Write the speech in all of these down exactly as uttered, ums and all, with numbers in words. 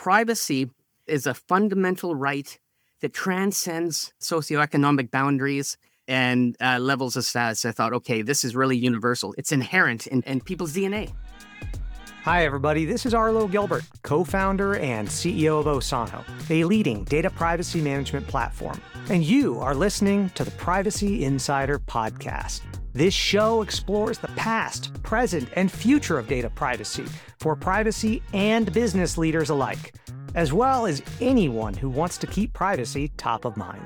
privacy is a fundamental right that transcends socioeconomic boundaries and uh, levels of status. I thought, okay, this is really universal. It's inherent in, in people's D N A. Hi, everybody. This is Arlo Gilbert, co-founder and C E O of Osano, a leading data privacy management platform. And you are listening to the Privacy Insider Podcast. This show explores the past, present, and future of data privacy for privacy and business leaders alike, as well as anyone who wants to keep privacy top of mind.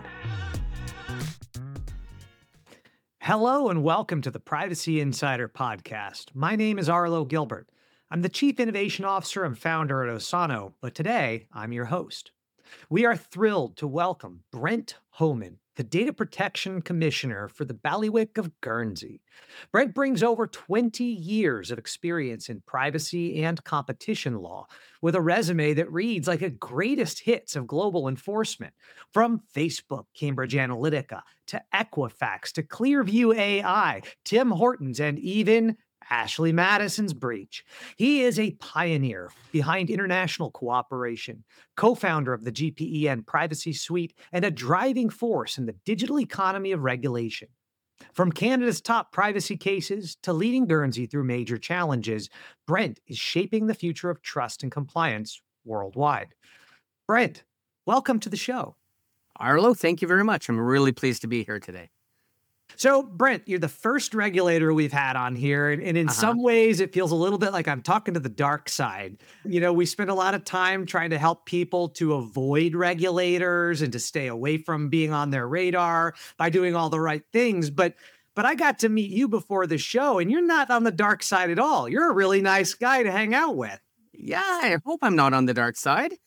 Hello and welcome to the Privacy Insider Podcast. My name is Arlo Gilbert. I'm the Chief Innovation Officer and founder at Osano, but today I'm your host. We are thrilled to welcome Brent Homan, the Data Protection Commissioner for the Bailiwick of Guernsey. Brent brings over twenty years of experience in privacy and competition law, with a resume that reads like a greatest hits of global enforcement, from Facebook, Cambridge Analytica, to Equifax, to Clearview A I, Tim Hortons, and even Ashley Madison's breach. He is a pioneer behind international cooperation, co-founder of the G P E N Privacy Suite, and a driving force in the digital economy of regulation. From Canada's top privacy cases to leading Guernsey through major challenges, Brent is shaping the future of trust and compliance worldwide. Brent, welcome to the show. Arlo, thank you very much. I'm really pleased to be here today. So, Brent, you're the first regulator we've had on here, and, and in Uh-huh. some ways it feels a little bit like I'm talking to the dark side. You know, we spend a lot of time trying to help people to avoid regulators and to stay away from being on their radar by doing all the right things, but but I got to meet you before the show, and you're not on the dark side at all. You're a really nice guy to hang out with. Yeah, I hope I'm not on the dark side.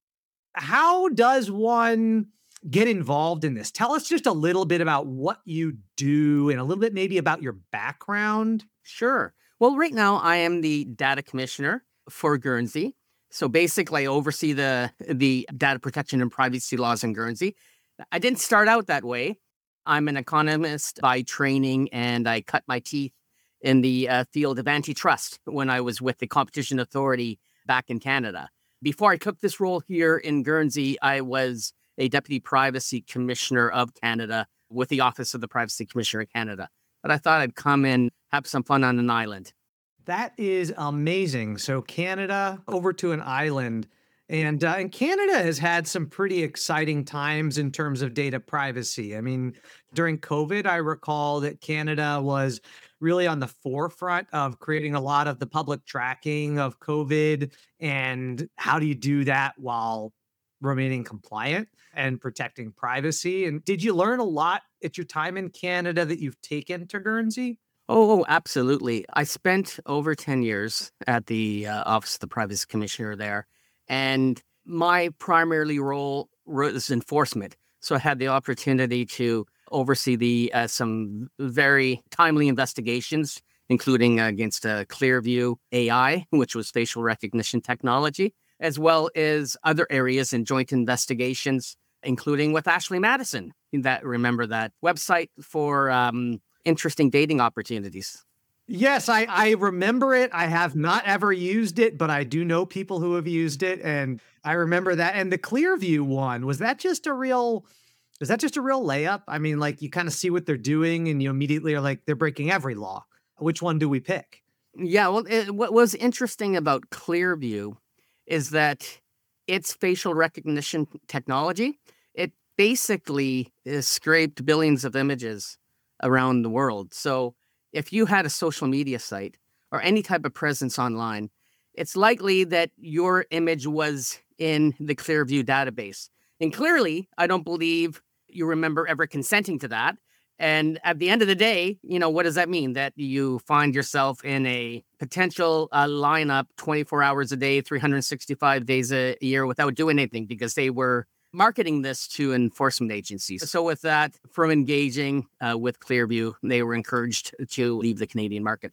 How does one get involved in this? Tell us just a little bit about what you do and a little bit maybe about your background. Sure. Well, right now I am the data commissioner for Guernsey. So basically I oversee the, the data protection and privacy laws in Guernsey. I didn't start out that way. I'm an economist by training, and I cut my teeth in the uh, field of antitrust when I was with the Competition Authority back in Canada. Before I took this role here in Guernsey, I was a Deputy Privacy Commissioner of Canada with the Office of the Privacy Commissioner of Canada. But I thought I'd come and have some fun on an island. That is amazing. So Canada over to an island. And, uh, and Canada has had some pretty exciting times in terms of data privacy. I mean, during COVID, I recall that Canada was really on the forefront of creating a lot of the public tracking of COVID. And how do you do that while remaining compliant and protecting privacy? And did you learn a lot at your time in Canada that you've taken to Guernsey? Oh, oh, absolutely. I spent over ten years at the uh, Office of the Privacy Commissioner there, and my primarily role was enforcement. So I had the opportunity to oversee the uh, some very timely investigations, including against uh, Clearview A I, which was facial recognition technology, as well as other areas in joint investigations, including with Ashley Madison. That remember that website for um, interesting dating opportunities. Yes, I, I remember it. I have not ever used it, but I do know people who have used it, and I remember that. And the Clearview one, was that just a real, was that just a real layup? I mean, like, you kind of see what they're doing and you immediately are like, they're breaking every law. Which one do we pick? Yeah, well, it, what was interesting about Clearview is that its facial recognition technology, it basically is scraped billions of images around the world. So if you had a social media site or any type of presence online, it's likely that your image was in the Clearview database. And clearly, I don't believe you remember ever consenting to that. And at the end of the day, you know, what does that mean? That you find yourself in a potential uh, lineup twenty-four hours a day, three hundred sixty-five days a year without doing anything because they were marketing this to enforcement agencies. So with that, from engaging uh, with Clearview, they were encouraged to leave the Canadian market.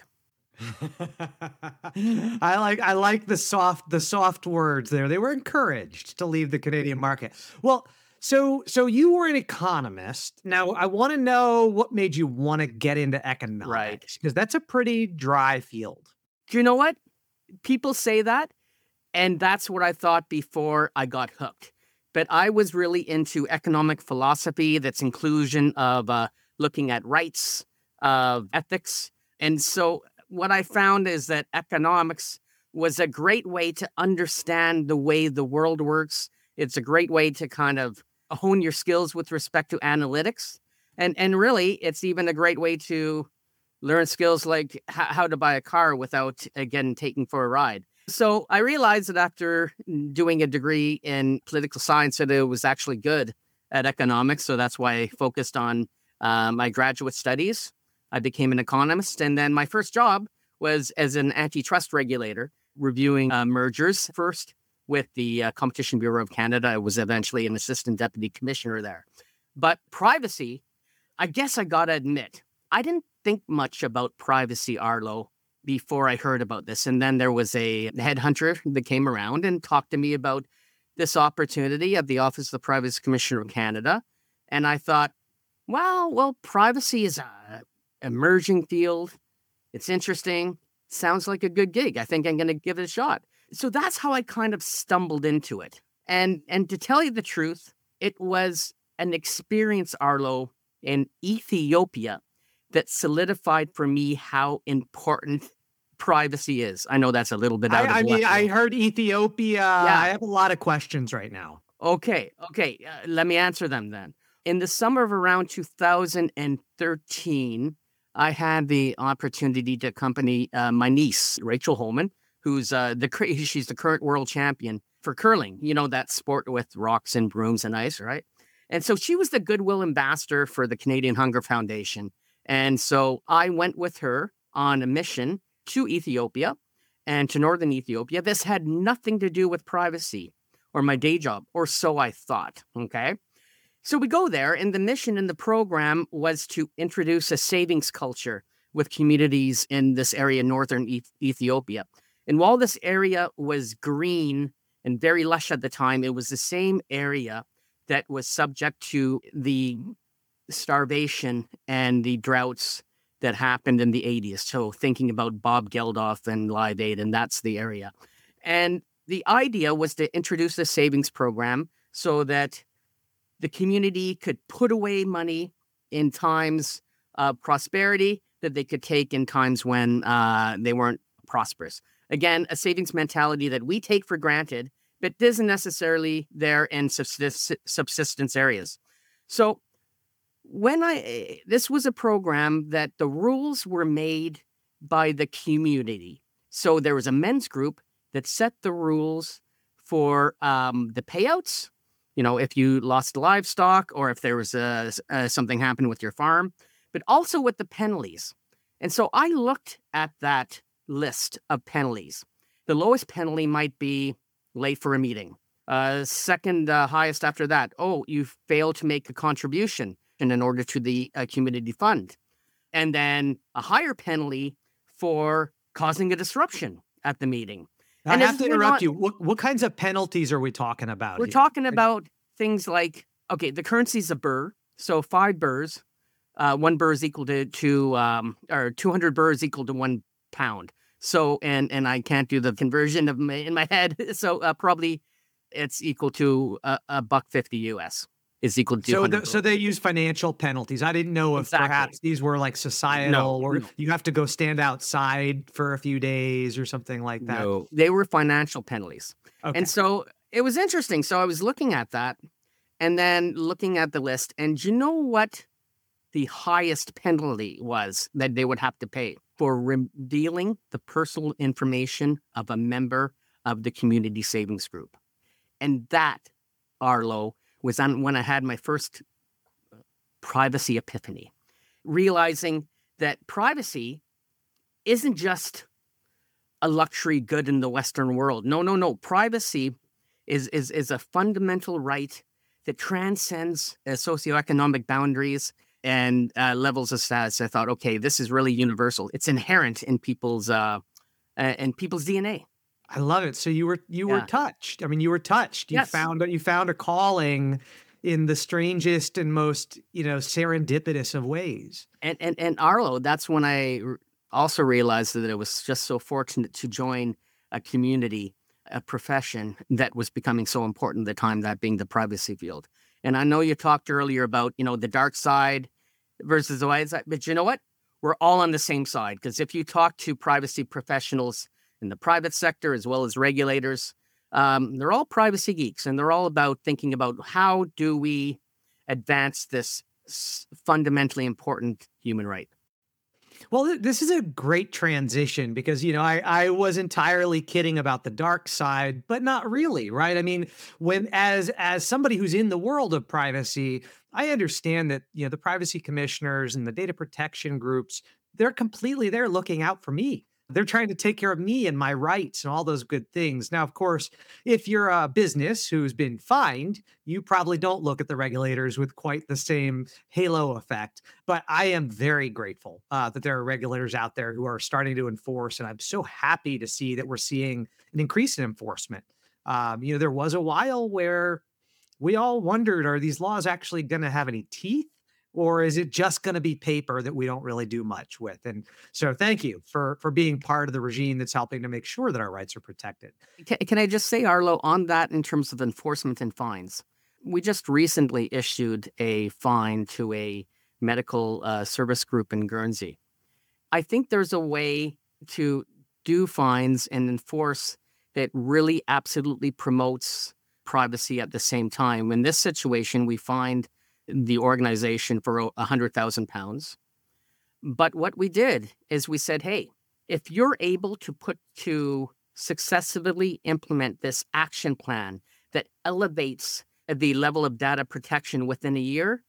I like I like the soft the soft words there. They were encouraged to leave the Canadian market. Well, so so you were an economist. Now I want to know what made you want to get into economics, Right. because that's a pretty dry field. Do you know what? People say that, And that's what I thought before I got hooked. But I was really into economic philosophy that's inclusion of uh, looking at rights, of ethics. And so what I found is that economics was a great way to understand the way the world works. It's a great way to kind of hone your skills with respect to analytics. And, and really, it's even a great way to learn skills like h- how to buy a car without, again, taking for a ride. So I realized that after doing a degree in political science, that it was actually good at economics. So that's why I focused on uh, my graduate studies. I became an economist. And then my first job was as an antitrust regulator, reviewing uh, mergers first with the uh, Competition Bureau of Canada. I was eventually an assistant deputy commissioner there. But privacy, I guess I got to admit, I didn't think much about privacy, Arlo, before I heard about this. And then there was a headhunter that came around and talked to me about this opportunity at the Office of the Privacy Commissioner of Canada. And I thought, wow, well, privacy is a emerging field. It's interesting. Sounds like a good gig. I think I'm going to give it a shot. So that's how I kind of stumbled into it. And and to tell you the truth, it was an experience, Arlo, in Ethiopia that solidified for me how important privacy is. I know that's a little bit out I, I of mean, left I field. heard Ethiopia. Yeah. I have a lot of questions right now. Okay, okay. Uh, let me answer them then. In the summer of around two thousand thirteen, I had the opportunity to accompany uh, my niece, Rachel Holman, who's uh, the cur- she's the current world champion for curling. You know, that sport with rocks and brooms and ice, right? And so she was the goodwill ambassador for the Canadian Hunger Foundation. And so I went with her on a mission to Ethiopia and to northern Ethiopia. This had nothing to do with privacy or my day job, or so I thought, okay? So we go there, and the mission in the program was to introduce a savings culture with communities in this area, northern e- Ethiopia. And while this area was green and very lush at the time, it was the same area that was subject to the starvation and the droughts that happened in the eighties. So thinking about Bob Geldof and Live Aid, and that's the area. And the idea was to introduce a savings program so that the community could put away money in times of prosperity that they could take in times when uh, they weren't prosperous. Again, a savings mentality that we take for granted, but isn't necessarily there in subsist- subsistence areas. So when I, this was a program that the rules were made by the community. So there was a men's group that set the rules for um, the payouts. You know, if you lost livestock or if there was a, uh, something happened with your farm, but also with the penalties. And so I looked at that list of penalties. The lowest penalty might be late for a meeting. Uh, second uh, highest after that, oh, you failed to make a contribution in order to the uh, community fund. And then a higher penalty for causing a disruption at the meeting. I And have as to we're interrupt not- you. What, what kinds of penalties are we talking about We're here? talking about things like, okay, the currency's a burr. So five burrs, uh, one burr is equal to, to um, or two hundred burr is equal to one pound. So, and and I can't do the conversion of my, in my head. So uh, probably it's equal to a, a buck fifty U S is equal to So, two hundred the, so they use financial penalties. I didn't know if Exactly. perhaps these were like societal, No, or no. you have to go stand outside for a few days or something like that. No, they were financial penalties. Okay. And so it was interesting. So I was looking at that and then looking at the list. And you know what the highest penalty was that they would have to pay for revealing the personal information of a member of the community savings group? And that, Arlo, was on when I had my first privacy epiphany, realizing that privacy isn't just a luxury good in the Western world. No, no, no. Privacy is is is a fundamental right that transcends uh, socioeconomic boundaries and uh, levels of status. I thought, okay, this is really universal. It's inherent in people's uh, uh, in people's D N A. I love it. So you were you were Yeah. touched. I mean, you were touched. You Yes. found you found a calling in the strangest and most, you know, serendipitous of ways. And and and Arlo, that's when I r- also realized that it was just so fortunate to join a community a profession that was becoming so important at the time, that being the privacy field. And I know you talked earlier about, you know, the dark side versus the light side, but you know what? We're all on the same side, because if you talk to privacy professionals in the private sector as well as regulators, um, they're all privacy geeks, and they're all about thinking about how do we advance this s- fundamentally important human right. Well, th- this is a great transition because, you know, I, I was entirely kidding about the dark side, but not really, right? I mean, when as as somebody who's in the world of privacy, I understand that, you know, the privacy commissioners and the data protection groups, they're completely there looking out for me. They're trying to take care of me and my rights and all those good things. Now, of course, if you're a business who's been fined, you probably don't look at the regulators with quite the same halo effect. But I am very grateful uh, that there are regulators out there who are starting to enforce, and I'm so happy to see that we're seeing an increase in enforcement. Um, you know, there was a while where we all wondered, are these laws actually going to have any teeth? Or is it just going to be paper that we don't really do much with? And so thank you for for being part of the regime that's helping to make sure that our rights are protected. Can, can I just say, Arlo, on that in terms of enforcement and fines? We just recently issued a fine to a medical uh, service group in Guernsey. I think there's a way to do fines and enforce that really absolutely promotes privacy at the same time. In this situation, we fined the organization for one hundred thousand pounds. But what we did is we said, hey, if you're able to put to successfully implement this action plan that elevates the level of data protection within a year,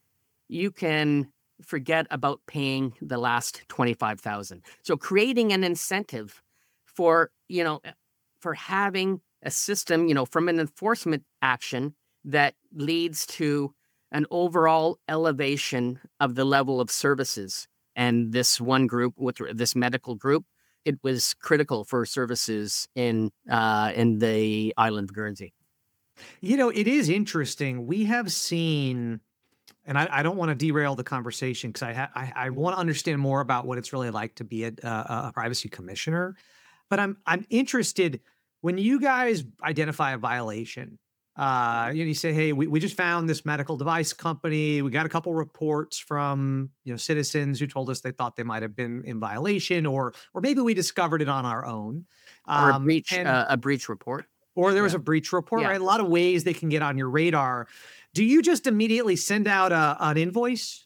you can forget about paying the last twenty-five thousand. So creating an incentive for, you know, for having a system, you know, from an enforcement action that leads to an overall elevation of the level of services. And this one group, with this medical group, it was critical for services in uh, in the island of Guernsey. You know, it is interesting. We have seen, and I, I don't want to derail the conversation because I, ha- I I want to understand more about what it's really like to be a, a, a privacy commissioner. But I'm I'm interested when you guys identify a violation. Uh, you know, you say, "Hey, we, we just found this medical device company. We got a couple reports from you know citizens who told us they thought they might have been in violation, or or maybe we discovered it on our own." Or a Um, breach, and uh, a breach report. or there was Yeah, a breach report, yeah. right? A lot of ways they can get on your radar. Do you just immediately send out a, an invoice?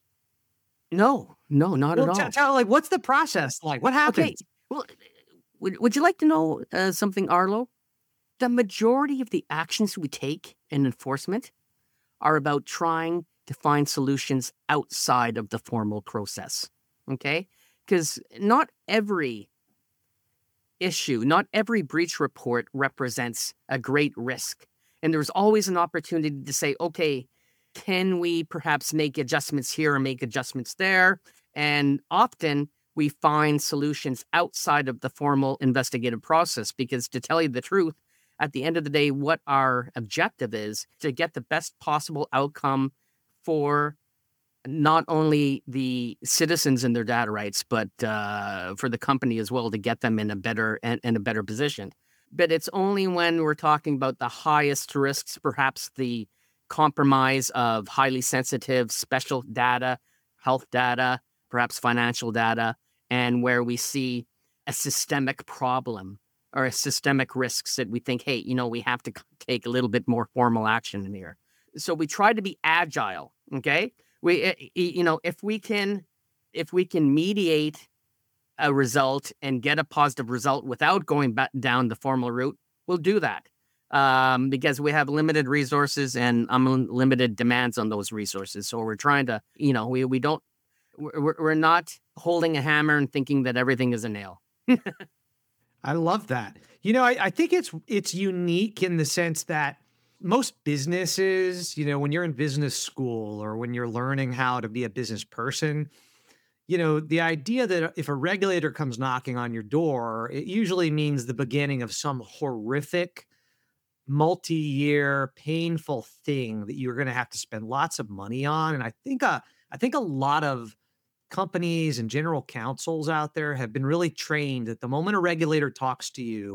No, no, not at Well, t- all. tell like what's the process like? What Okay. happens? Well, would, would you like to know uh, something, Arlo? The majority of the actions we take in enforcement are about trying to find solutions outside of the formal process. Okay? Because not every issue, not every breach report represents a great risk. And there's always an opportunity to say, okay, can we perhaps make adjustments here or make adjustments there? And often we find solutions outside of the formal investigative process because, to tell you the truth, at the end of the day, what our objective is to get the best possible outcome for not only the citizens and their data rights, but uh, for the company as well, to get them in a better in, in a better position. But it's only when we're talking about the highest risks, perhaps the compromise of highly sensitive special data, health data, perhaps financial data, and where we see a systemic problem or a systemic risks that we think, hey, you know, we have to take a little bit more formal action in here. So we try to be agile. Okay, we eh, you know if we can if we can mediate a result and get a positive result without going back down the formal route, we'll do that, um, because we have limited resources and unlimited demands on those resources. So we're trying to, you know, we we don't we're, we're not holding a hammer and thinking that everything is a nail. I love that. You know, I, I think it's it's unique in the sense that most businesses, you know, when you're in business school or when you're learning how to be a business person, you know, the idea that if a regulator comes knocking on your door, it usually means the beginning of some horrific, multi-year, painful thing that you're going to have to spend lots of money on. And I think uh, I think a lot of companies and general counsels out there have been really trained that the moment a regulator talks to you,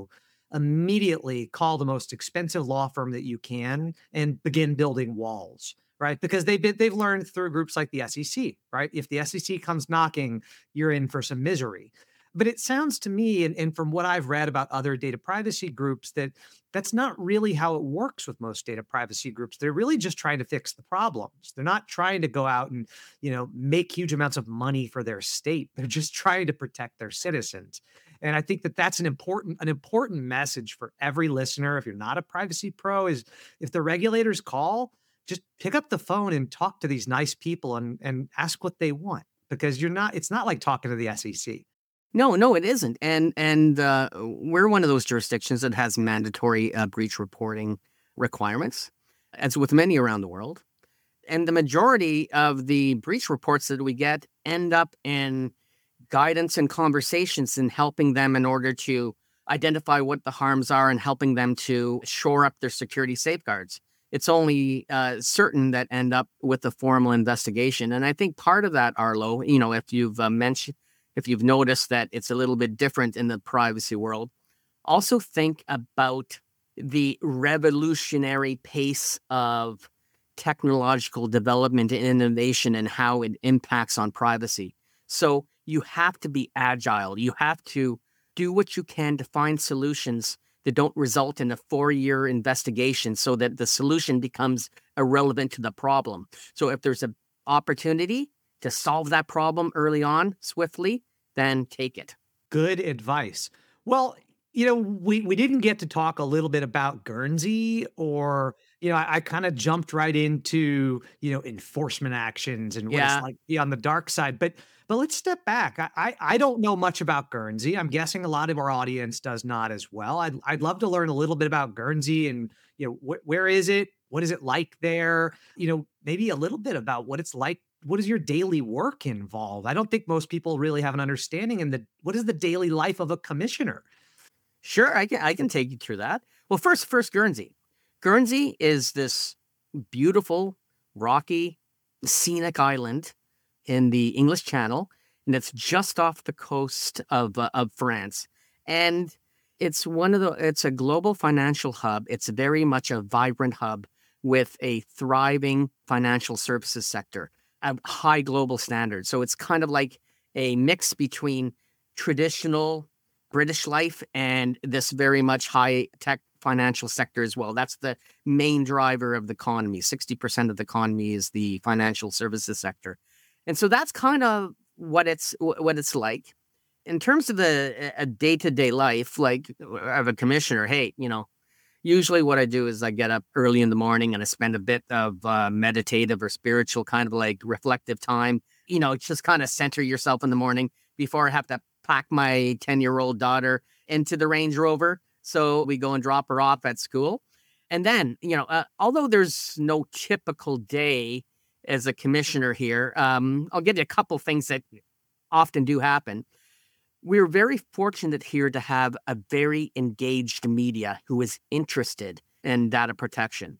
immediately call the most expensive law firm that you can and begin building walls, right? Because they've been, they've learned through groups like the S E C, right? If the S E C comes knocking, you're in for some misery. But it sounds to me, and, and from what I've read about other data privacy groups, that that's not really how it works with most data privacy groups. They're really just trying to fix the problems. They're not trying to go out and, you know, make huge amounts of money for their state. They're just trying to protect their citizens. And I think that that's an important an important message for every listener. If you're not a privacy pro, is if the regulators call, just pick up the phone and talk to these nice people and and ask what they want, because you're not. It's not like talking to the S E C. No, no, it isn't. And and uh, we're one of those jurisdictions that has mandatory uh, breach reporting requirements, as with many around the world. And the majority of the breach reports that we get end up in guidance and conversations in helping them in order to identify what the harms are and helping them to shore up their security safeguards. It's only uh, certain that end up with a formal investigation. And I think part of that, Arlo, you know, if you've uh, mentioned, if you've noticed that it's a little bit different in the privacy world, also think about the revolutionary pace of technological development and innovation and how it impacts on privacy. So you have to be agile. You have to do what you can to find solutions that don't result in a four-year investigation so that the solution becomes irrelevant to the problem. So if there's an opportunity to solve that problem early on, swiftly, then take it. Good advice. Well, you know, we we didn't get to talk a little bit about Guernsey, or, you know, I, I kind of jumped right into, you know, enforcement actions and what it's Yeah, like to be on the dark side. But but let's step back. I, I I don't know much about Guernsey. I'm guessing a lot of our audience does not as well. I'd I'd love to learn a little bit about Guernsey and, you know, wh- where is it? What is it like there? You know, maybe a little bit about what it's like. What does your daily work involve? I don't think most people really have an understanding in the what is the daily life of a commissioner. sure, I can I can take you through that. Well, first, first Guernsey. Guernsey is this beautiful, rocky, scenic island in the English Channel, and it's just off the coast of uh, of France. And it's one of the it's a global financial hub. It's very much a vibrant hub with a thriving financial services sector of high global standards. So it's kind of like a mix between traditional British life and this very much high tech financial sector as well. That's the main driver of the economy. sixty percent of the economy is the financial services sector. And so that's kind of what it's wh- what it's like. In terms of the a day-to-day life, like of a commissioner, hey, you know, usually what I do is I get up early in the morning and I spend a bit of uh, meditative or spiritual kind of like reflective time. You know, just kind of center yourself in the morning before I have to pack my ten-year-old daughter into the Range Rover. So we go and drop her off at school. And then, you know, uh, although there's no typical day as a commissioner here, um, I'll give you a couple things that often do happen. We're very fortunate here to have a very engaged media who is interested in data protection.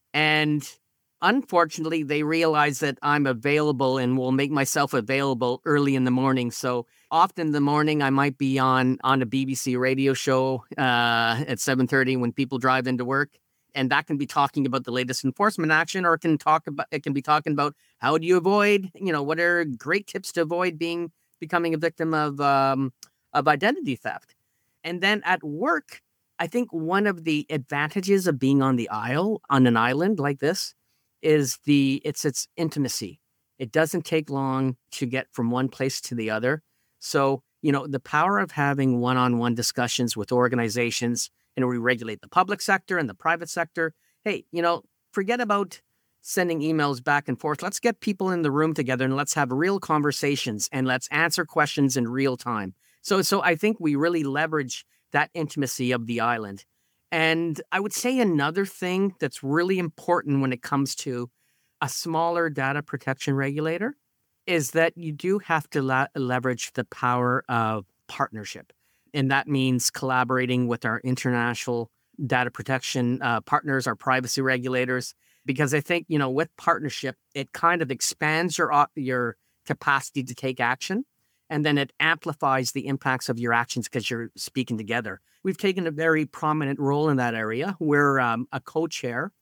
And unfortunately, they realize that I'm available and will make myself available early in the morning. So often in the morning, I might be on on a B B C radio show uh, at seven thirty when people drive into work. And that can be talking about the latest enforcement action, or it can talk about it can be talking about how do you avoid, you know, what are great tips to avoid being becoming a victim of um, of identity theft. And then at work, I think one of the advantages of being on the isle on an island like this is the it's its intimacy. It doesn't take long to get from one place to the other. So, you know, the power of having one-on-one discussions with organizations, and we regulate the public sector and the private sector. Hey, you know, forget about sending emails back and forth. Let's get people in the room together and let's have real conversations and let's answer questions in real time. So, so I think we really leverage that intimacy of the island. And I would say another thing that's really important when it comes to a smaller data protection regulator is that you do have to la- leverage the power of partnership. And that means collaborating with our international data protection uh, partners, our privacy regulators, because I think, you know, with partnership, it kind of expands your op- your capacity to take action. and then it amplifies the impacts of your actions because you're speaking together. We've taken a very prominent role in that area. We're um, a co-chair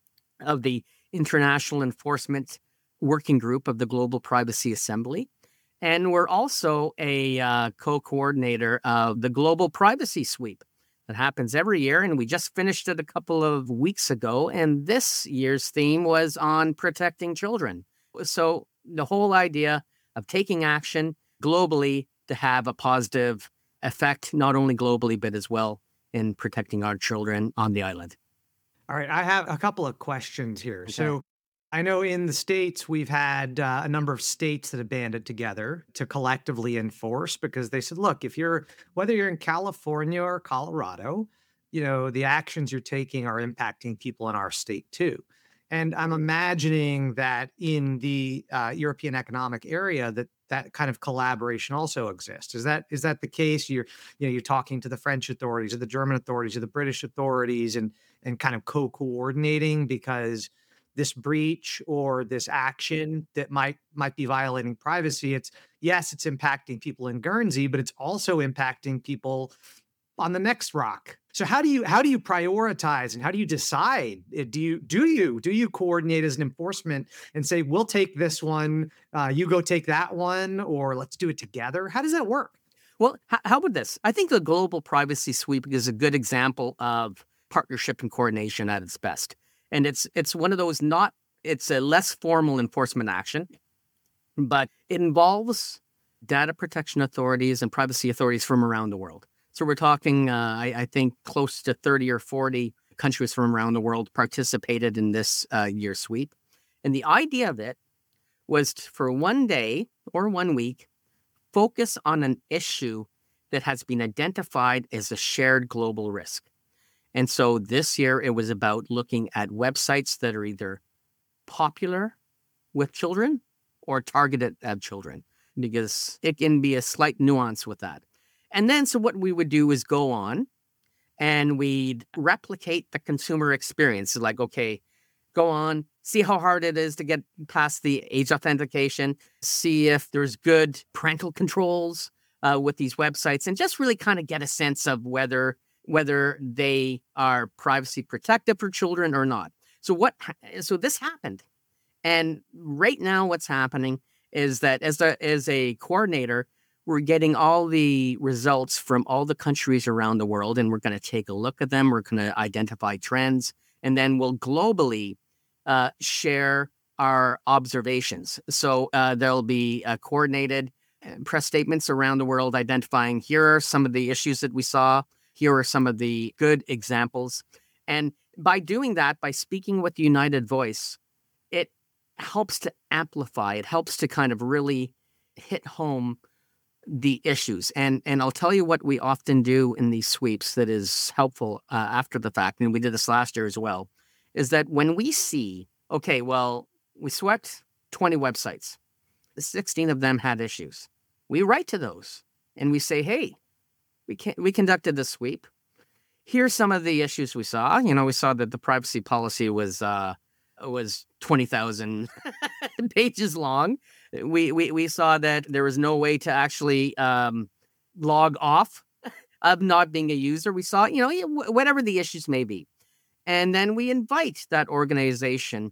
of the International Enforcement Working Group of the Global Privacy Assembly. And we're also a uh, co-coordinator of the Global Privacy Sweep that happens every year. And we just finished it a couple of weeks ago. And this year's theme was on protecting children. So the whole idea of taking action globally to have a positive effect, not only globally, but as well in protecting our children on the island. All right, I have a couple of questions here. Okay. So I know in the States, we've had uh, a number of states that have banded together to collectively enforce because they said, look, if you're, whether you're in California or Colorado, you know, the actions you're taking are impacting people in our state too. And I'm imagining that in the uh, European Economic Area, that that kind of collaboration also exists. Is that is that the case? You're you know you're talking to the French authorities, or the German authorities, or the British authorities, and and kind of co-coordinating because this breach or this action that might might be violating privacy. It's yes, it's impacting people in Guernsey, but it's also impacting people on the next rock. So how do you how do you prioritize and how do you decide? Uh, Do you do you do you coordinate as an enforcement and say we'll take this one, uh, you go take that one, or let's do it together? How does that work? Well, h- how about this? I think the Global Privacy Sweep is a good example of partnership and coordination at its best. And it's it's one of those not it's a less formal enforcement action, but it involves data protection authorities and privacy authorities from around the world. So we're talking, uh, I, I think, close to thirty or forty countries from around the world participated in this uh, year's sweep. And the idea of it was to, for one day or one week, focus on an issue that has been identified as a shared global risk. And so this year it was about looking at websites that are either popular with children or targeted at children, because it can be a slight nuance with that. And then, so what we would do is go on and we'd replicate the consumer experience. Like, okay, go on, see how hard it is to get past the age authentication, see if there's good parental controls uh, with these websites, and just really kind of get a sense of whether whether they are privacy protective for children or not. So what? So this happened, and right now, what's happening is that as a as a coordinator, we're getting all the results from all the countries around the world, and we're going to take a look at them. We're going to identify trends, and then we'll globally uh, share our observations. So uh, there'll be uh, coordinated press statements around the world identifying here are some of the issues that we saw. Here are some of the good examples. And by doing that, by speaking with the united voice, it helps to amplify. It helps to kind of really hit home the issues. And and I'll tell you what we often do in these sweeps that is helpful uh, after the fact, and we did this last year as well, is that when we see, okay, well, we swept twenty websites, sixteen of them had issues. We write to those and we say, hey, we can we conducted this sweep. Here's some of the issues we saw. You know, we saw that the privacy policy was uh, was twenty thousand pages long. We, we we saw that there was no way to actually um, log off of not being a user. We saw, you know, whatever the issues may be. And then we invite that organization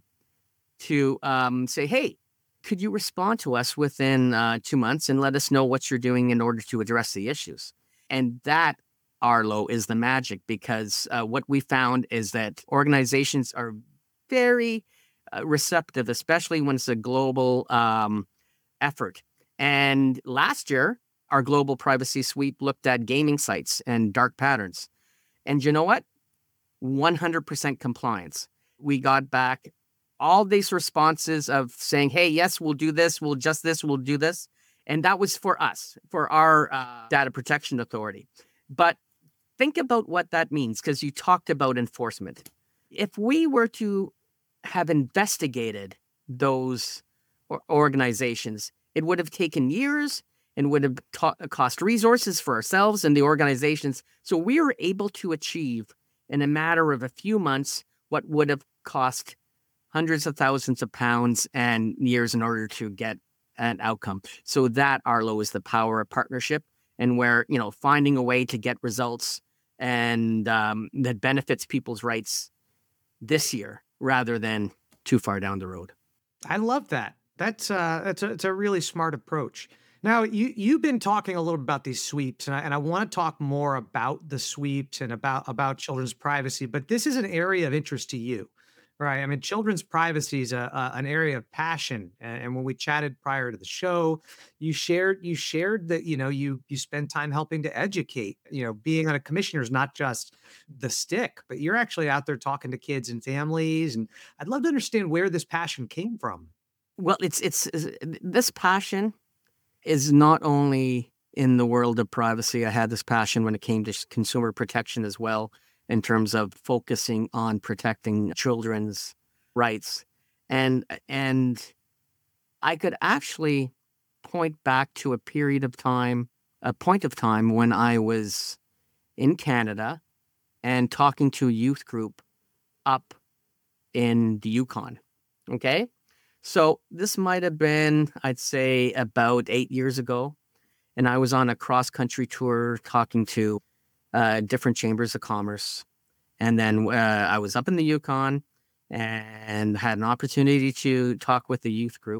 to um, say, hey, could you respond to us within uh, two months and let us know what you're doing in order to address the issues? And that, Arlo, is the magic, because uh, what we found is that organizations are very uh, receptive, especially when it's a global um, effort. And last year, our global privacy sweep looked at gaming sites and dark patterns. And you know what? one hundred percent compliance. We got back all these responses of saying, hey, yes, we'll do this, we'll adjust this, we'll do this. And that was for us, for our uh, data protection authority. But think about what that means, because you talked about enforcement. If we were to have investigated those or- organizations, it would have taken years and would have ta- cost resources for ourselves and the organizations. So we were able to achieve in a matter of a few months what would have cost hundreds of thousands of pounds and years in order to get an outcome. So that, Arlo, is the power of partnership, and where, you know, finding a way to get results and um, that benefits people's rights this year rather than too far down the road. I love that. That's uh, that's a, it's a really smart approach. Now, you you've been talking a little bit about these sweeps, and I, and I want to talk more about the sweeps and about about children's privacy. But this is an area of interest to you, right? I mean, children's privacy is a, a an area of passion. And, and when we chatted prior to the show, you shared you shared that you know you you spend time helping to educate. You know, being on a commissioner is not just the stick, but you're actually out there talking to kids and families. And I'd love to understand where this passion came from. Well, it's it's, it's this passion is not only in the world of privacy. I had this passion when it came to s- consumer protection as well, in terms of focusing on protecting children's rights. And and I could actually point back to a period of time, a point of time when I was in Canada and talking to a youth group up in the Yukon. Okay. So this might have been, I'd say, about eight years ago. And I was on a cross country tour talking to uh, different chambers of commerce. And then uh, I was up in the Yukon and had an opportunity to talk with the youth group.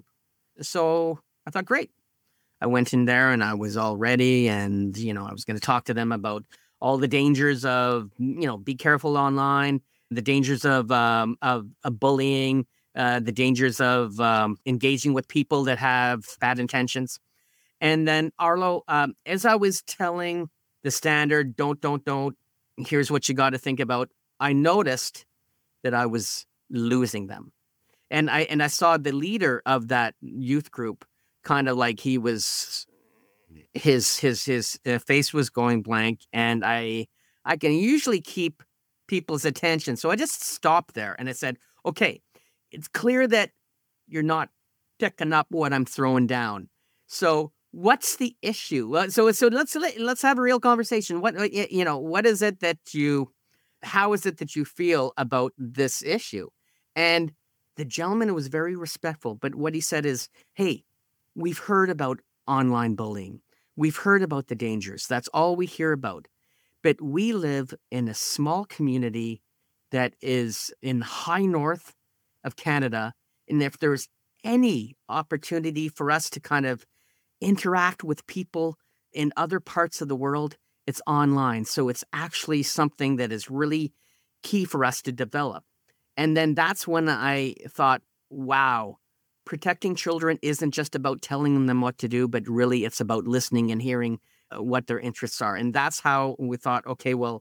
So I thought, great. I went in there and I was all ready. And, you know, I was going to talk to them about all the dangers of, you know, be careful online, the dangers of, um, of, of bullying, uh, the dangers of um, engaging with people that have bad intentions. And then, Arlo, um, as I was telling the standard, don't, don't, don't, here's what you got to think about, I noticed that I was losing them. And I and I saw the leader of that youth group kind of like he was his his his uh, face was going blank, and I I can usually keep people's attention. So I just stopped there and I said, "Okay, it's clear that you're not picking up what I'm throwing down. So what's the issue? Well, So so let's let- let's have a real conversation. What uh, y- you know, what is it that you how is it that you feel about this issue?" And the gentleman was very respectful, but what he said is, "Hey, we've heard about online bullying. We've heard about the dangers. That's all we hear about. But we live in a small community that is in high north of Canada. And if there's any opportunity for us to kind of interact with people in other parts of the world, it's online. So it's actually something that is really key for us to develop." And then that's when I thought, wow, protecting children isn't just about telling them what to do, but really it's about listening and hearing uh, what their interests are. And that's how we thought, okay, well,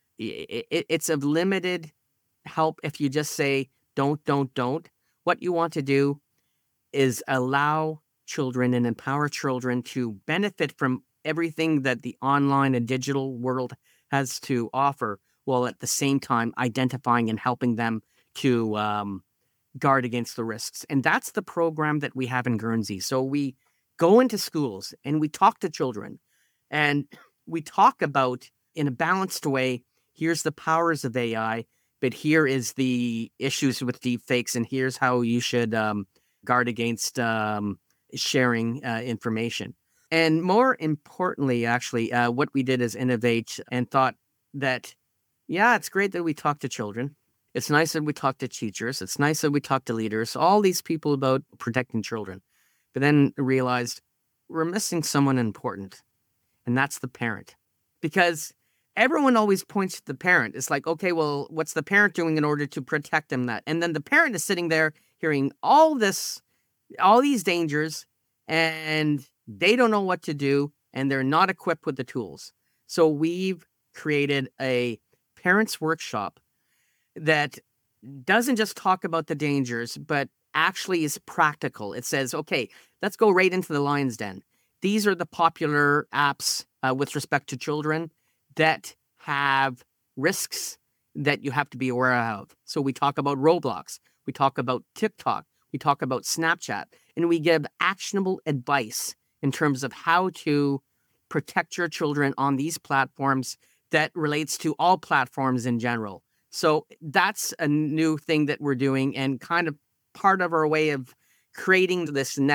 i i- it's of limited help if you just say, don't, don't, don't. What you want to do is allow children and empower children to benefit from everything that the online and digital world has to offer, while at the same time identifying and helping them to um, guard against the risks. And that's the program that we have in Guernsey. So we go into schools and we talk to children, and we talk about, in a balanced way, here's the powers of A I, but here is the issues with deep fakes, and here's how you should um, guard against um, sharing uh, information. And more importantly, actually, uh, what we did is innovate and thought that, yeah, it's great that we talk to children. It's nice that we talk to teachers. It's nice that we talk to leaders, all these people about protecting children. But then realized we're missing someone important, and that's the parent. Because everyone always points to the parent. It's like, okay, well, what's the parent doing in order to protect them that? And then the parent is sitting there hearing all this, all these dangers, and they don't know what to do, and they're not equipped with the tools. So we've created a parents workshop that doesn't just talk about the dangers, but actually is practical. It says, okay, let's go right into the lion's den. These are the popular apps uh, with respect to children that have risks that you have to be aware of. So we talk about Roblox, we talk about TikTok, we talk about Snapchat, and we give actionable advice in terms of how to protect your children on these platforms that relates to all platforms in general. So that's a new thing that we're doing, and kind of part of our way of creating this net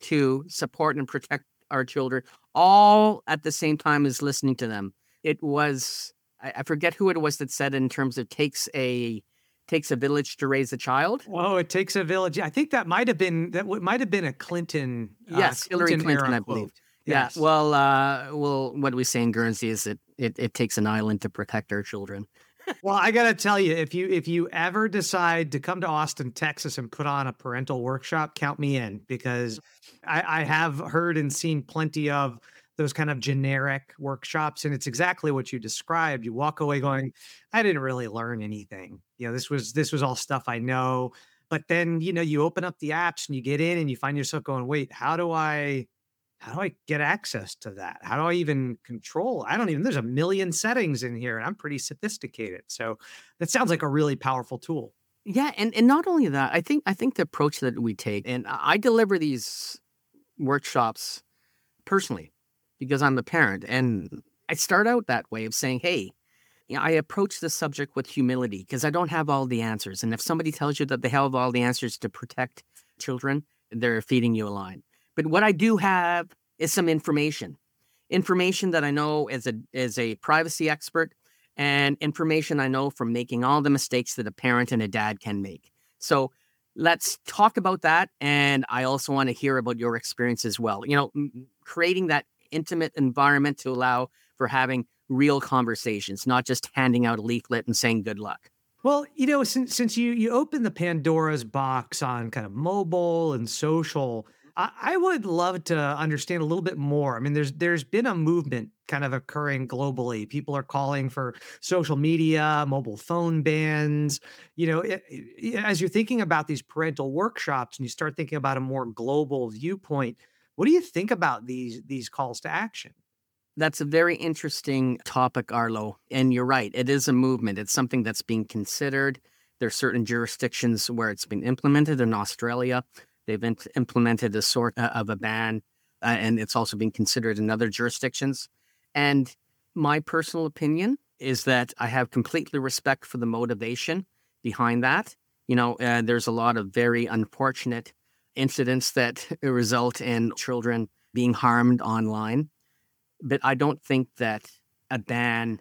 to support and protect our children, all at the same time as listening to them. It was, I, I forget who it was that said in terms of takes a takes a village to raise a child. Oh, it takes a village. I think that might have been that w- might have been a Clinton uh, Yes, Hillary Clinton Clinton, era I believe. quote. Yeah. Yes. Well, uh, well, what we say in Guernsey is that it, it takes an island to protect our children. Well, I gotta tell you, if you if you ever decide to come to Austin, Texas, and put on a parental workshop, count me in because I, I have heard and seen plenty of those kind of generic workshops, and it's exactly what you described. You walk away going, "I didn't really learn anything. You know, this was this was all stuff I know." But then, you know, you open up the apps and you get in, and you find yourself going, "Wait, how do I?" How do I get access to that? How do I even control? I don't even, there's a million settings in here and I'm pretty sophisticated. So that sounds like a really powerful tool. Yeah, and, and not only that, I think I think the approach that we take, and I I deliver these workshops personally because I'm a parent, and I start out that way of saying, hey, you know, I approach this subject with humility because I don't have all the answers. And if somebody tells you that they have all the answers to protect children, they're feeding you a line. But what I do have is some information, information that I know as a as a privacy expert, and information I know from making all the mistakes that a parent and a dad can make. So let's talk about that. And I also want to hear about your experience as well. You know, m- creating that intimate environment to allow for having real conversations, not just handing out a leaflet and saying good luck. Well, you know, since since you you open the Pandora's box on kind of mobile and social, I, I would love to understand a little bit more. I mean, there's there's been a movement kind of occurring globally. People are calling for social media, mobile phone bans. You know, it, it- as you're thinking about these parental workshops and you start thinking about a more global viewpoint, what do you think about these these calls to action? That's a very interesting topic, Arlo. And you're right. It is a movement. It's something that's being considered. There's certain jurisdictions where it's been implemented. In Australia, they've im- implemented a sort uh, of a ban, uh, and it's also being considered in other jurisdictions. And my personal opinion is that I have completely respect for the motivation behind that. You know, uh, there's a lot of very unfortunate incidents that result in children being harmed online, but I don't think that a ban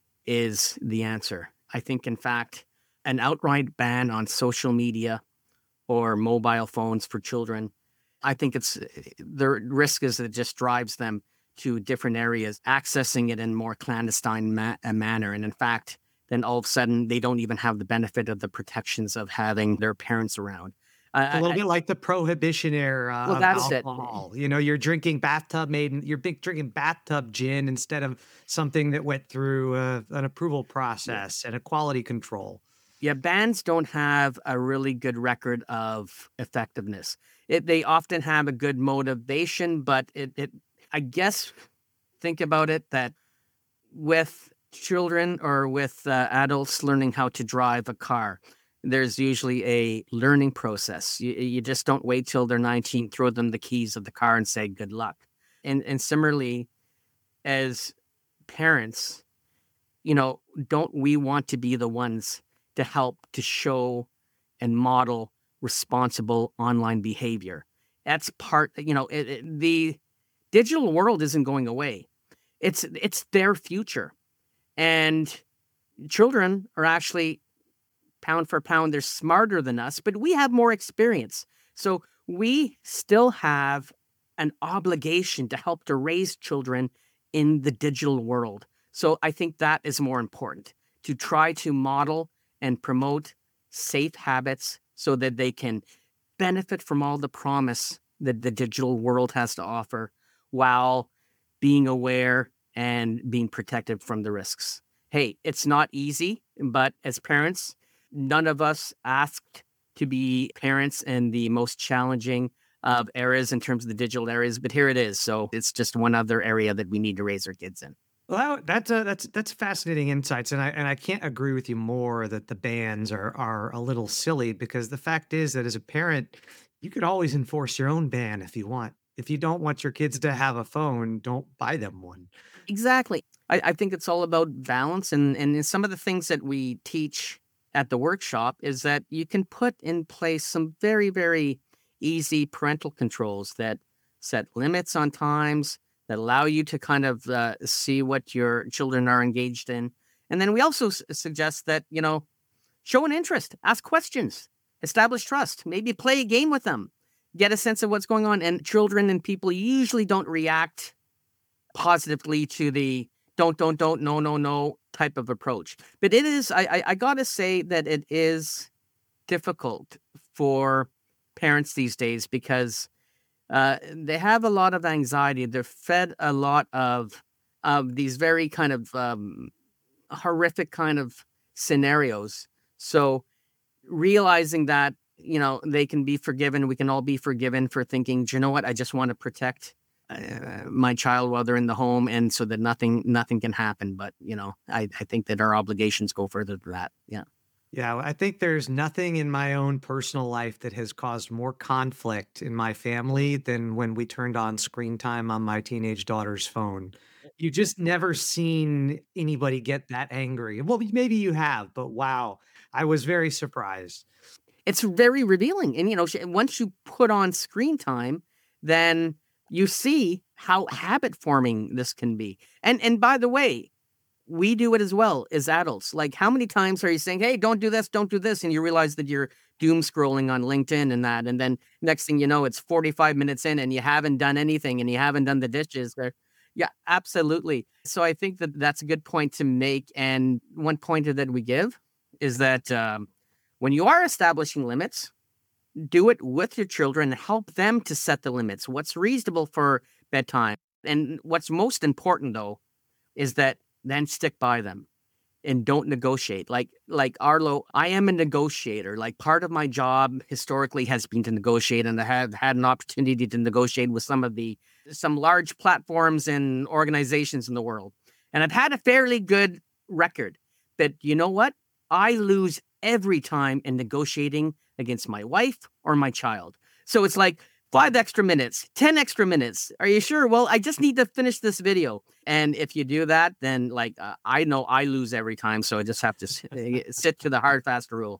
is the answer. I think, in fact, an outright ban on social media or mobile phones for children, I think it's the risk is that it just drives them to different areas, accessing it in more clandestine ma- a manner. And in fact, then all of a sudden, they don't even have the benefit of the protections of having their parents around. It's a Uh, little I, bit like the prohibition era well, of that's it. alcohol. You know, you're drinking bathtub made, you're big drinking bathtub gin instead of something that went through uh, an approval Yeah. process and a quality control. Yeah, bands don't have a really good record of effectiveness. It, they often have a good motivation, but it, it, I guess, think about it that with children or with uh, adults learning how to drive a car, there's usually a learning process. You, you just don't wait till they're nineteen, throw them the keys of the car and say good luck. And and similarly, as parents, you know, don't we want to be the ones to help to show and model responsible online behavior? That's part, you know, it, it- the digital world isn't going away. It's it's their future. And children are actually pound for pound, they're smarter than us, but we have more experience. So we still have an obligation to help to raise children in the digital world. So I think that is more important to try to model and promote safe habits so that they can benefit from all the promise that the digital world has to offer while being aware and being protected from the risks. Hey, it's not easy, but as parents, none of us asked to be parents in the most challenging of areas in terms of the digital areas, but here it is. So it's just one other area that we need to raise our kids in. Well, that's uh, that's that's fascinating insights, and I and I can't agree with you more that the bans are are a little silly because the fact is that as a parent, you could always enforce your own ban if you want. If you don't want your kids to have a phone, don't buy them one. Exactly. I, I think it's all about balance. And, and some of the things that we teach at the workshop is that you can put in place some very, very easy parental controls that set limits on times, that allow you to kind of uh, see what your children are engaged in. And then we also s- suggest that, you know, show an interest, ask questions, establish trust, maybe play a game with them, get a sense of what's going on. And children and people usually don't react positively to the don't, don't, don't, no, no, no type of approach. But it is, I, I, I gotta say that it is difficult for parents these days because uh, they have a lot of anxiety. They're fed a lot of of these very kind of um, horrific kind of scenarios. So realizing that, you know, they can be forgiven, we can all be forgiven for thinking, "Do you know what? I just want to protect uh, my child while they're in the home, and so that nothing nothing can happen." But you know, I I think that our obligations go further than that. Yeah. Yeah, I think there's nothing in my own personal life that has caused more conflict in my family than when we turned on screen time on my teenage daughter's phone. You just never seen anybody get that angry. Well, maybe you have, but wow, I was very surprised. It's very revealing, and, you know, sh once you put on screen time, then you see how habit forming this can be, and and by the way, we do it as well as adults. Like, how many times are you saying, "Hey, don't do this, don't do this," and you realize that you're doom scrolling on LinkedIn and that, and then next thing you know, it's forty-five minutes in and you haven't done anything and you haven't done the dishes or yeah, absolutely. So I think that that's a good point to make, and one pointer that we give is that, um, when you are establishing limits, do it with your children, help them to set the limits. What's reasonable for bedtime? And what's most important though is that then stick by them and don't negotiate. Like like Arlo, I am a negotiator. Like part of my job historically has been to negotiate, and I have had an opportunity to negotiate with some of the some large platforms and organizations in the world. And I've had a fairly good record. But you know what? I lose every time in negotiating against my wife or my child. So it's like five extra minutes, ten extra minutes. Are you sure? Well, I just need to finish this video. And if you do that, then like uh, I know I lose every time. So I just have to s- eh, sit to the hard, fast rule.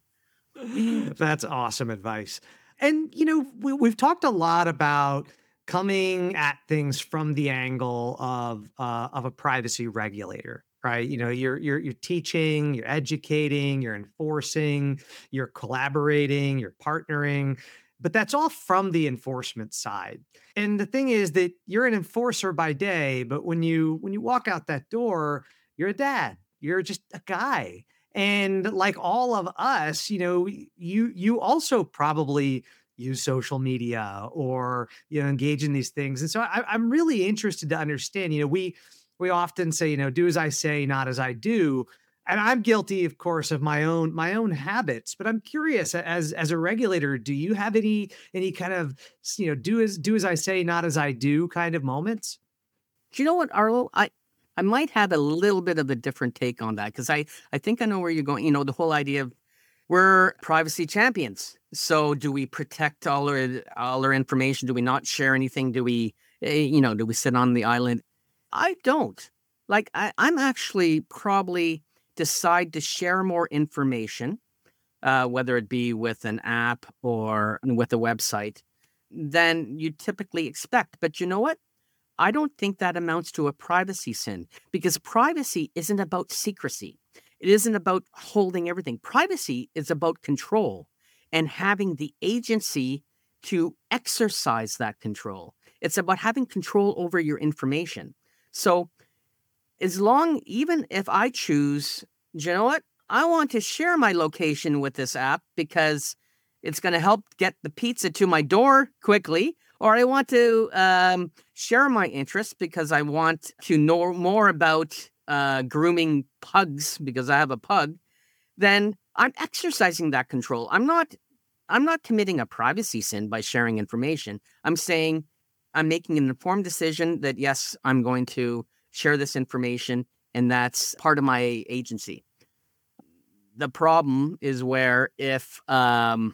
That's awesome advice. And, you know, we, we've talked a lot about coming at things from the angle of uh, of a privacy regulator, right? You know, you're you're you're teaching, you're educating, you're enforcing, you're collaborating, you're partnering, but that's all from the enforcement side. And the thing is that you're an enforcer by day, but when you when you walk out that door, you're a dad. You're just a guy, and like all of us, you know, you you also probably use social media or you know engage in these things. And so I, I'm really interested to understand. You know, we we often say, you know, do as I say, not as I do. And I'm guilty, of course, of my own my own habits. But I'm curious, as as a regulator, do you have any any kind of you know do as do as I say, not as I do kind of moments? Do you know what, Arlo? I I might have a little bit of a different take on that because I I think I know where you're going. You know, the whole idea of we're privacy champions. So do we protect all our all our information? Do we not share anything? Do we eh, you know, do we sit on the island? I don't. Like I, I'm actually probably decide to share more information, uh, whether it be with an app or with a website, than you typically expect. But you know what? I don't think that amounts to a privacy sin because privacy isn't about secrecy. It isn't about holding everything. Privacy is about control and having the agency to exercise that control. It's about having control over your information. So, as long, even if I choose, "Do you know what? I want to share my location with this app because it's going to help get the pizza to my door quickly, or I want to um, share my interests because I want to know more about uh, grooming pugs because I have a pug," then I'm exercising that control. I'm not I'm not committing a privacy sin by sharing information. I'm saying I'm making an informed decision that yes, I'm going to share this information, and that's part of my agency. The problem is where if um,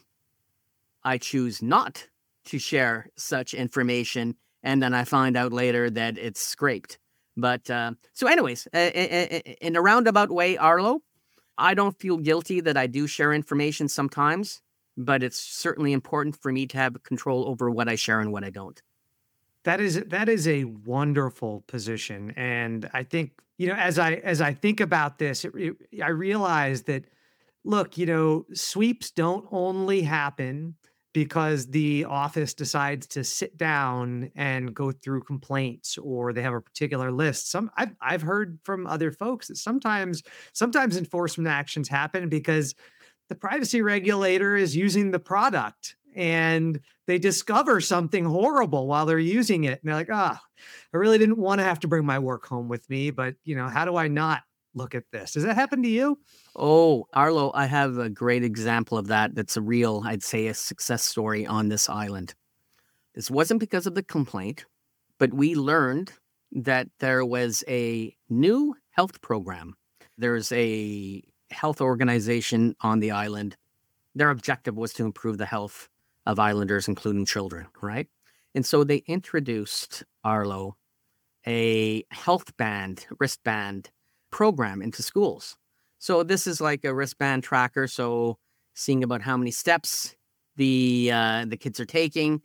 I choose not to share such information, and then I find out later that it's scraped. But uh, so, anyways, uh, in a roundabout way, Arlo, I don't feel guilty that I do share information sometimes. but it's certainly important for me to have control over what I share and what I don't. That is that is a wonderful position, and I think, you know, as I as I think about this, it, it- I realize that, look, you know, sweeps don't only happen because the office decides to sit down and go through complaints or they have a particular list. Some I've I've heard from other folks that sometimes sometimes enforcement actions happen because the privacy regulator is using the product and they discover something horrible while they're using it. And they're like, ah, I really didn't want to have to bring my work home with me, but you know, how do I not look at this? Does that happen to you? Oh, Arlo, I have a great example of that. That's a real, I'd say, a success story on this island. This wasn't because of the complaint, but we learned that there was a new health program. There's a health organization on the island. Their objective was to improve the health of islanders, including children, right? And so they introduced, Arlo, a health band, wristband program into schools. So this is like a wristband tracker. So seeing about how many steps the uh, the kids are taking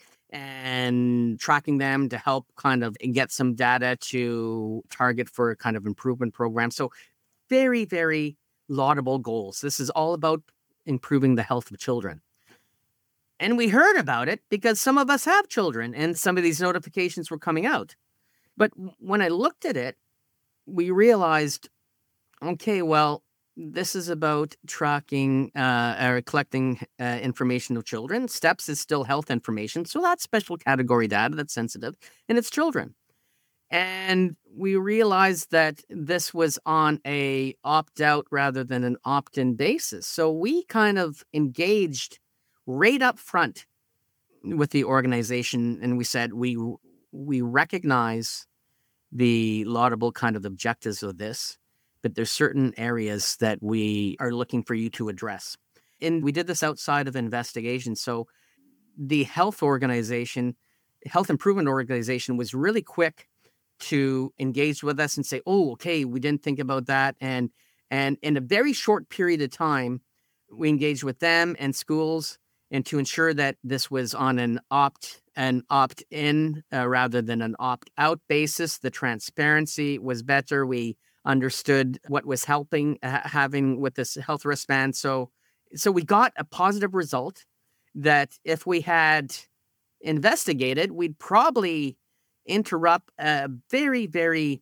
and tracking them to help kind of get some data to target for kind of improvement programs. So very, very laudable goals. This is all about improving the health of children. And we heard about it because some of us have children and some of these notifications were coming out. But w- when I looked at it, we realized, okay, well, this is about tracking uh, or collecting uh, information of children. Steps is still health information. So that's special category data that's sensitive, and it's children. And we realized that this was on a opt-out rather than an opt-in basis. So we kind of engaged right up front with the organization, and we said we we recognize the laudable kind of objectives of this, but there's certain areas that we are looking for you to address. And we did this outside of investigation. So the health organization, health improvement organization was really quick to engage with us and say, oh, okay, we didn't think about that. And and in a very short period of time, we engaged with them and schools and to ensure that this was on an opt an opt-in uh, rather than an opt-out basis. The transparency was better. We understood what was helping uh, having with this health wristband. So, so we got a positive result that if we had investigated, we'd probably interrupt a very, very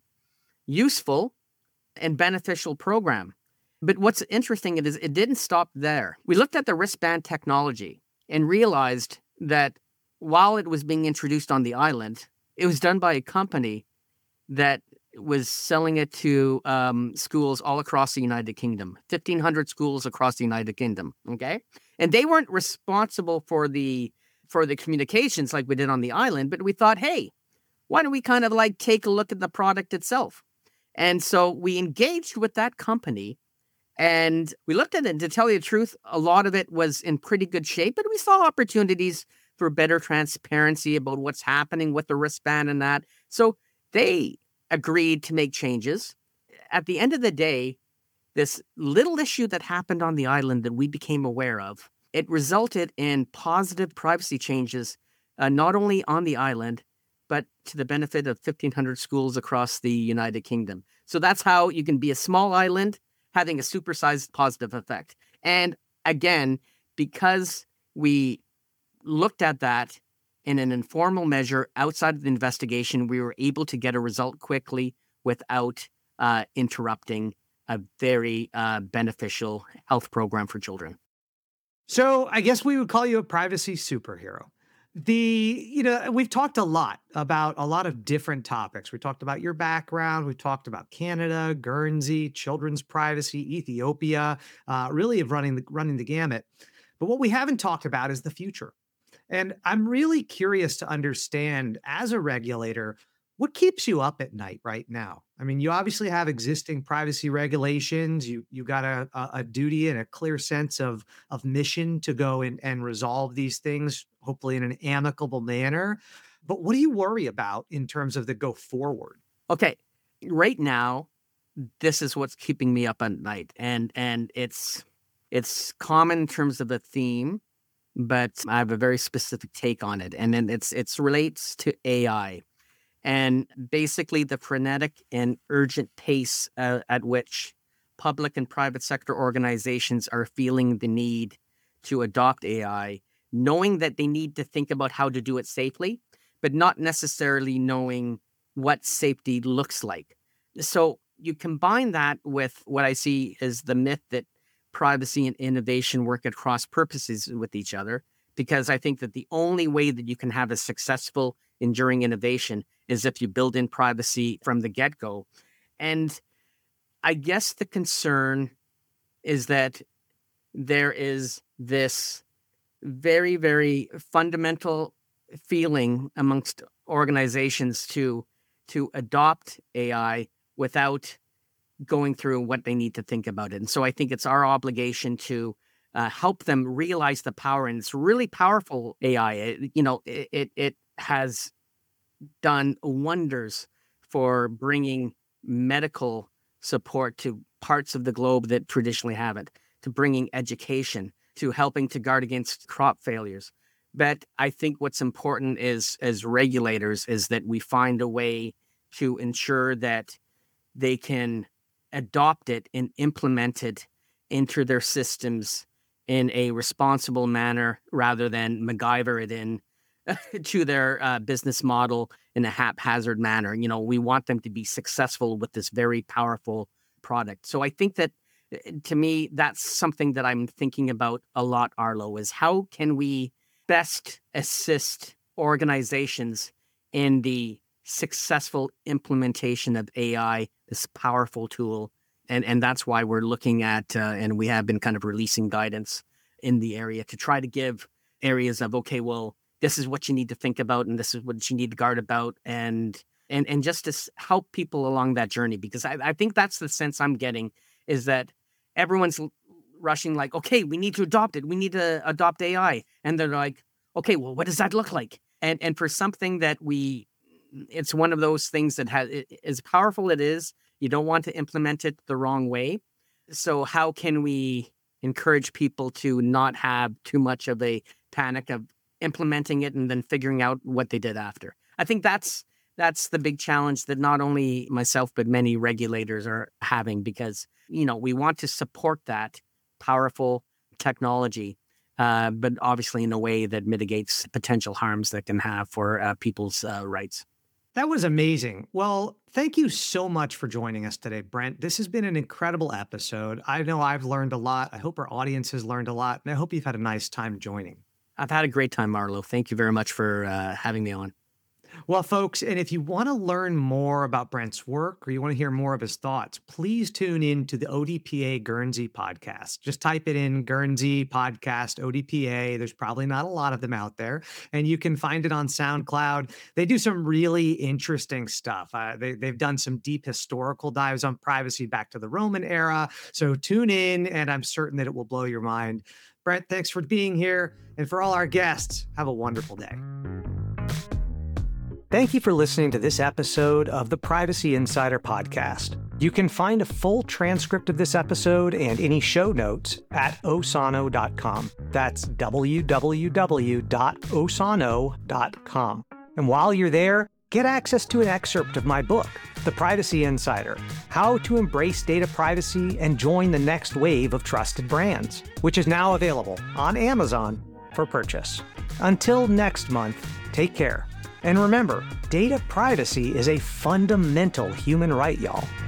useful and beneficial program. But what's interesting is it didn't stop there. We looked at the wristband technology and realized that while it was being introduced on the island, it was done by a company that was selling it to um, schools all across the United Kingdom, fifteen hundred schools across the United Kingdom. Okay, and they weren't responsible for the for the communications like we did on the island. But we thought, hey, why don't we kind of like take a look at the product itself? And so we engaged with that company and we looked at it. And to tell you the truth, a lot of it was in pretty good shape, but we saw opportunities for better transparency about what's happening with the wristband and that. So they agreed to make changes. At the end of the day, this little issue that happened on the island that we became aware of, it resulted in positive privacy changes, uh, not only on the island, but to the benefit of fifteen hundred schools across the United Kingdom. So that's how you can be a small island having a supersized positive effect. And again, because we looked at that in an informal measure outside of the investigation, we were able to get a result quickly without uh, interrupting a very uh, beneficial health program for children. So I guess we would call you a privacy superhero. The, you know, we've talked a lot about a lot of different topics. We talked about your background. We talked about Canada, Guernsey, children's privacy, Ethiopia, uh, really of running the running the gamut. But what we haven't talked about is the future. And I'm really curious to understand, as a regulator, what keeps you up at night right now? I mean, you obviously have existing privacy regulations. You you got a, a, a duty and a clear sense of of mission to go and, and resolve these things, hopefully in an amicable manner. But what do you worry about in terms of the go forward? Okay, right now, this is what's keeping me up at night, and and it's it's common in terms of the theme. but I have a very specific take on it. And then it's it's relates to A I. And basically the frenetic and urgent pace uh, at which public and private sector organizations are feeling the need to adopt A I, knowing that they need to think about how to do it safely, but not necessarily knowing what safety looks like. So you combine that with what I see as the myth that privacy and innovation work at cross purposes with each other, because I think that the only way that you can have a successful, enduring innovation is if you build in privacy from the get-go. And I guess the concern is that there is this very, very fundamental feeling amongst organizations to, to adopt A I without going through what they need to think about it. And so I think it's our obligation to uh, help them realize the power. And it's really powerful A I. It, you know, it, it, it has done wonders for bringing medical support to parts of the globe that traditionally haven't, to bringing education, to helping to guard against crop failures. But I think what's important is, as regulators, is that we find a way to ensure that they can adopt it and implement it into their systems in a responsible manner rather than MacGyver it in to their uh, business model in a haphazard manner. You know, we want them to be successful with this very powerful product. So I think that, to me, that's something that I'm thinking about a lot, Arlo, is how can we best assist organizations in the successful implementation of A I, this powerful tool. And, and that's why we're looking at, uh, and we have been kind of releasing guidance in the area to try to give areas of, okay, well, this is what you need to think about, and this is what you need to guard about, and and and just to help people along that journey. Because I, I think that's the sense I'm getting, is that everyone's rushing like, okay, we need to adopt it. We need to adopt A I. And they're like, okay, well, what does that look like? And and for something that we, it's one of those things that has, as powerful it is, you don't want to implement it the wrong way. So how can we encourage people to not have too much of a panic of implementing it and then figuring out what they did after? I think that's that's the big challenge that not only myself, but many regulators are having, because, you know, we want to support that powerful technology, uh, but obviously in a way that mitigates potential harms that can have for uh, people's uh, rights. That was amazing. Well, thank you so much for joining us today, Brent. This has been an incredible episode. I know I've learned a lot. I hope our audience has learned a lot, and I hope you've had a nice time joining. I've had a great time, Arlo. Thank you very much for uh, having me on. Well, folks, and if you want to learn more about Brent's work or you want to hear more of his thoughts, please tune in to the O D P A Guernsey podcast. Just type it in, Guernsey podcast, O D P A. There's probably not a lot of them out there, and you can find it on SoundCloud. They do some really interesting stuff. Uh, they, they've done some deep historical dives on privacy back to the Roman era. So tune in, and I'm certain that it will blow your mind. Brent, thanks for being here. And for all our guests, have a wonderful day. Thank you for listening to this episode of the Privacy Insider Podcast. You can find a full transcript of this episode and any show notes at osano dot com. That's w w w dot osano dot com. And while you're there, get access to an excerpt of my book, The Privacy Insider: How to Embrace Data Privacy and Join the Next Wave of Trusted Brands, which is now available on Amazon for purchase. Until next month, take care. And remember, data privacy is a fundamental human right, y'all.